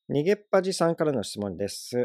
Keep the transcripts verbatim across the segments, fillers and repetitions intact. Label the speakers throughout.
Speaker 1: 逃げっぱじさんからの質問です。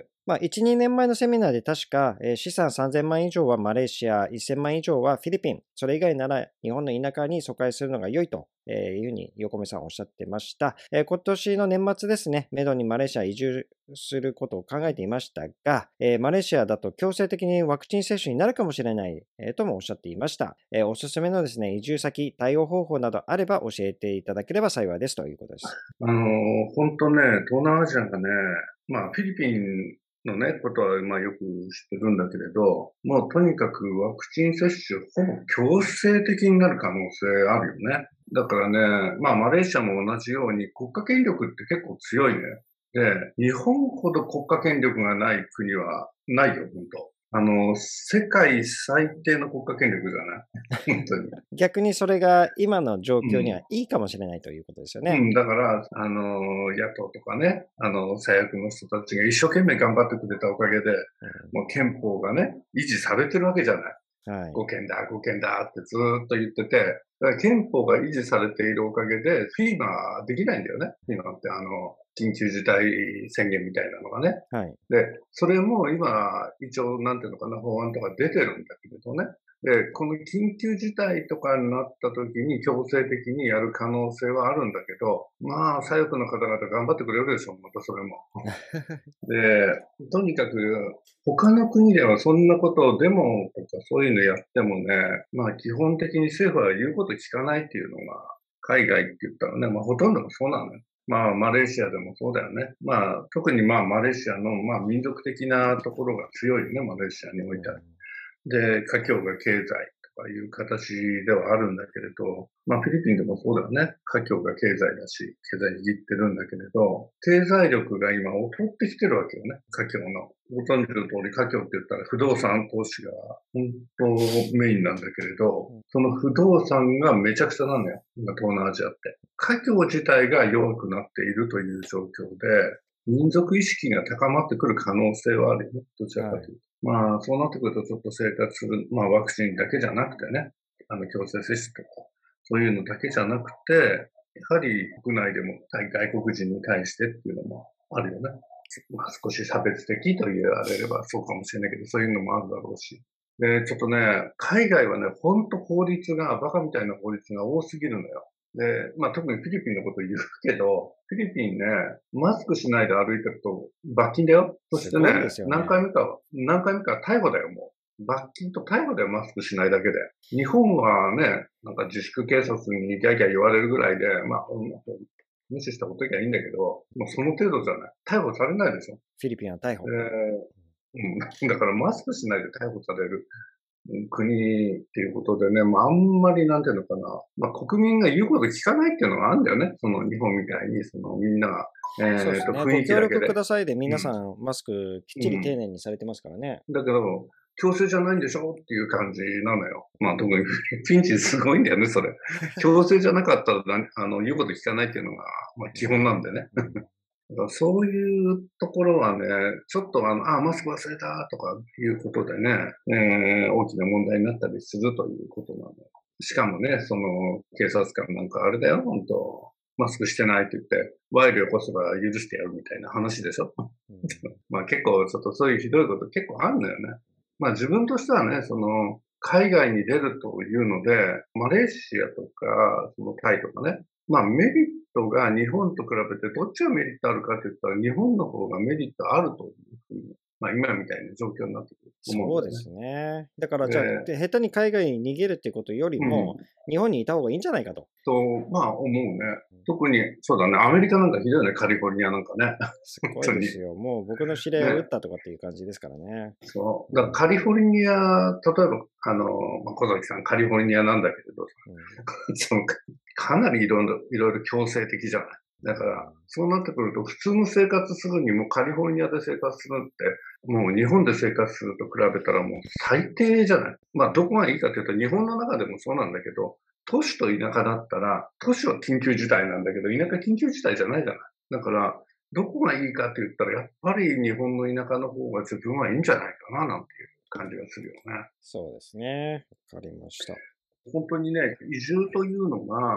Speaker 1: まあ、いち、にねんまえのセミナーで確か、えー資産さんぜんまん以上はマレーシア、せんまん以上はフィリピン、それ以外なら日本の田舎に疎開するのが良いとえーいうふうに横目さんおっしゃってました。えー今年の年末ですね、めどにマレーシア移住することを考えていましたが、えーマレーシアだと強制的にワクチン接種になるかもしれない、えーともおっしゃっていました。えーおすすめのですね、移住先、対応方法などあれば教えていただければ幸いですということです。
Speaker 2: あの、本当ね、東南アジアがね、まあ、フィリピンのね、ことは、まあ、よく知ってるんだけれど、もうとにかくワクチン接種、ほぼ強制的になる可能性あるよね。だからね、まあ、マレーシアも同じように国家権力って結構強いね。で、日本ほど国家権力がない国はないよ、本当。あの、世界最低の国家権力じゃない本当に。
Speaker 1: 逆にそれが今の状況には
Speaker 2: うん。
Speaker 1: いいかもしれないということですよね。
Speaker 2: うん、だから、あの、野党とかね、あの、左翼の人たちが一生懸命頑張ってくれたおかげで、もう憲法がね、維持されてるわけじゃない。
Speaker 1: うん、はい。
Speaker 2: 護憲だ、護憲だってずーっと言ってて、だから憲法が維持されているおかげで、フィーマーできないんだよね。フィーマーってあの、緊急事態宣言みたいなのがね。
Speaker 1: はい。
Speaker 2: で、それも今、一応、なんていうのかな、法案とか出てるんだけれどね。で、この緊急事態とかになった時に強制的にやる可能性はあるんだけど、まあ、左翼の方々頑張ってくれるでしょ、またそれも。で、とにかく、他の国ではそんなことをデモとかそういうのやってもね、まあ基本的に政府は言うこと聞かないっていうのが、海外って言ったらね、まあほとんどがそうなのよ。まあマレーシアでもそうだよね。まあ特にまあマレーシアのまあ民族的なところが強いよね、マレーシアにおいては。で、華僑が経済とかいう形ではあるんだけれど、まあフィリピンでもそうだよね。華僑が経済だし、経済握ってるんだけれど、経済力が今劣ってきてるわけよね。華僑の。ご存知の通り、華僑って言ったら不動産投資が本当メインなんだけれど、その不動産がめちゃくちゃなのよ。今東南アジアって。華僑自体が弱くなっているという状況で、民族意識が高まってくる可能性はあるよね。どちらか
Speaker 1: はい。
Speaker 2: というと。まあ、そうなってくるとちょっと生活する、まあワクチンだけじゃなくてね、あの強制接種とか、そういうのだけじゃなくて、やはり国内でも外国人に対してっていうのもあるよね。まあ少し差別的と言われればそうかもしれないけど、そういうのもあるだろうし。で、ちょっとね、海外はね、ほんと法律が、バカみたいな法律が多すぎるのよ。で、まあ特にフィリピンのこと言うけど、フィリピンね、マスクしないで歩いてると罰金だよ。そしてね、
Speaker 1: すごいですよね。
Speaker 2: 何回目か、何回目か逮捕だよ、もう。罰金と逮捕だよ、マスクしないだけで。日本はね、なんか自粛警察にギャーギャー言われるぐらいで、まあ、無視したことがいいんだけど、もうその程度じゃない。逮捕されないでしょ。
Speaker 1: フィリピンは逮捕。
Speaker 2: えー、うん。だからマスクしないで逮捕される国っていうことでね、まあ、あんまりなんていうのかな、まあ、国民が言うこと聞かないっていうのがあるんだよね。その日本みたいに、そのみんなが、えっと、
Speaker 1: そうですね。
Speaker 2: 雰
Speaker 1: ご協力く
Speaker 2: 囲気だけで。
Speaker 1: ださいで
Speaker 2: うん。
Speaker 1: 皆さんマスクきっちり丁
Speaker 2: うん。
Speaker 1: 寧にされてますからね。
Speaker 2: だけど、強制じゃないんでしょっていう感じなのよ。まあ、特にピンチすごいんだよね、それ。強制じゃなかったらな、あの、言うこと聞かないっていうのが、まあ、基本なんでね。
Speaker 1: うん。
Speaker 2: だからそういうところはね、ちょっとあの、あ、マスク忘れたとかいうことでね、えー大きな問題になったりするということなの。しかもね、その、警察官なんかあれだよ、本当マスクしてないって言って、賄賂起こせば許してやるみたいな話でしょ。
Speaker 1: うん。
Speaker 2: まあ結構ちょっとそういうひどいこと結構あるんだよね。まあ自分としてはね、その、海外に出るというので、マレーシアとか、そのタイとかね、まあメリットが日本と比べてどっちがメリットあるかって言ったら日本の方がメリットあるというふうに、まあ今みたいな状況になってくると思うんだよね。
Speaker 1: そうですね。だからじゃあ、
Speaker 2: で、
Speaker 1: で、下手に海外に逃げるってことよりも、
Speaker 2: うん。
Speaker 1: 日本にいた方がいいんじゃないかと。
Speaker 2: と、まあ思うね。特に、そうだね、アメリカなんかひどいね、カリフォルニアなんかね。
Speaker 1: す
Speaker 2: 本当に。
Speaker 1: ごいですよ。もう僕の知り合いを撃っ
Speaker 2: ね。
Speaker 1: たとかっていう感じですからね。
Speaker 2: そう。だからカ
Speaker 1: うん。
Speaker 2: リフォルニア、例えば、あの、まあ、小崎さんカリフォルニアなんだけれど、
Speaker 1: うん。
Speaker 2: そのかかなりいろいろ、いろいろ強制的じゃない。だから、そうなってくると、普通の生活するにもカリフォルニアで生活するって、もう日本で生活すると比べたらもう最低じゃない。まあ、どこがいいかというと、日本の中でもそうなんだけど、都市と田舎だったら、都市は緊急事態なんだけど、田舎緊急事態じゃないじゃない。だから、どこがいいかって言ったら、やっぱり日本の田舎の方が自分はいいんじゃないかな、なんていう感じがするよね。
Speaker 1: そうですね。わかりました。
Speaker 2: 本当にね、移住というのが、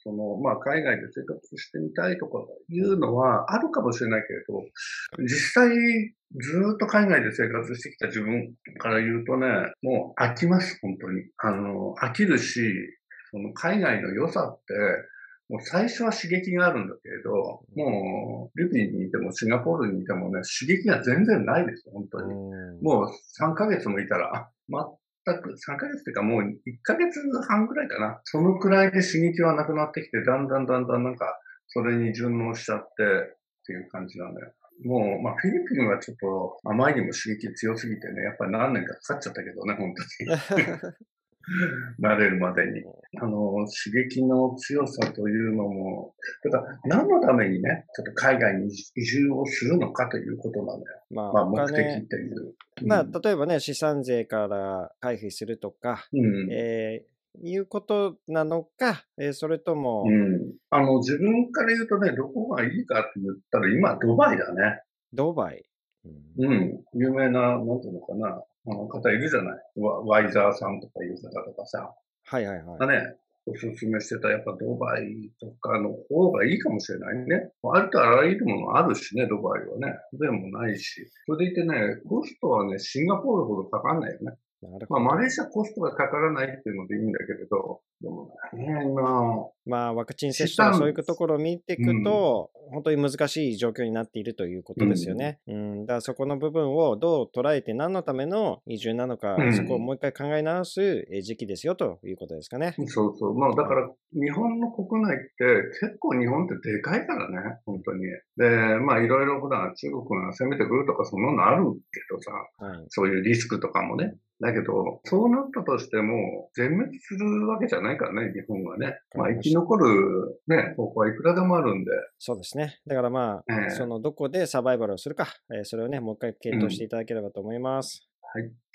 Speaker 2: その、まあ、海外で生活してみたいとかいうのはあるかもしれないけれど、実際ずーっと海外で生活してきた自分から言うとね、もう飽きます、本当に。あの、飽きるし、その海外の良さって、もう最初は刺激があるんだけれど、もう、フィリピンにいてもシンガポールにいてもね、刺激が全然ないですよ、本当に。
Speaker 1: うん。
Speaker 2: もうさんかげつもいたら、あ、全く、さんかげつっていうかもういっかげつはんぐらいかな。そのくらいで刺激はなくなってきて、だんだんだんだんなんか、それに順応しちゃってっていう感じなんだよ。もう、まあ、フィリピンはちょっと、あまりにも刺激強すぎてね、やっぱり何年かかかっちゃったけどね、本当に。慣れるまでに。あの、刺激の強さというのも、ただ、何のためにね、ちょっと海外に移住をするのかということなんだよ。
Speaker 1: まあ、
Speaker 2: まあ、
Speaker 1: お
Speaker 2: 目的っ
Speaker 1: 金、
Speaker 2: ていう。
Speaker 1: まあ、
Speaker 2: うん。
Speaker 1: 例えばね、資産税から回避するとか、
Speaker 2: うん。
Speaker 1: えーいうことなのか、えーそれと
Speaker 2: う
Speaker 1: も、
Speaker 2: ん。あの、自分から言うとね、どこがいいかって言ったら、今、ドバイだね。
Speaker 1: ドバイ。うん
Speaker 2: うん。有名な、なんていうのかな、あの方いるじゃない。ワワイザーさんとかいう方とかさ。
Speaker 1: はいはいはい。
Speaker 2: がね、おすすめしてたやっぱドバイとかの方がいいかもしれないね。ありとあらゆるものあるしね、ドバイはね。不便もないし。それでいてね、コストはね、シンガポールほどかかんないよね。まあ、
Speaker 1: なるほど。
Speaker 2: マレーシアコストがかからないっていうのでいいんだけれど、でもね、今、
Speaker 1: まあ、ワクチン接
Speaker 2: 資
Speaker 1: 種とかそうい
Speaker 2: 産、
Speaker 1: うところを見ていく
Speaker 2: うん、
Speaker 1: と、本当に難しい状況になっているということですよ
Speaker 2: うん、
Speaker 1: ね。うん、だからそこの部分をどう捉えて何のための移住なのか、
Speaker 2: うん。
Speaker 1: そこをもう一回考え直すえー時期ですよということですかね。
Speaker 2: そうそう。まあ、だ
Speaker 1: はい。
Speaker 2: から、日本の国内って結構日本ってでかいからね、本当に。で、まあ、いろいろ普段中国が攻めてくるとかそんなのあるけどさ、
Speaker 1: はい。
Speaker 2: そういうリスクとかもね。だけど、そうなったとしても、全滅するわけじゃないからね、日本はね。まあ、生
Speaker 1: わかりました。
Speaker 2: き残るね、方法はいくらでもあるんで。
Speaker 1: そうですね。だからまあ、
Speaker 2: ええ、
Speaker 1: そのどこでサバイバルをするか、えーそれをね、もう一回
Speaker 2: うん。
Speaker 1: 検討していただければと思います。
Speaker 2: はい。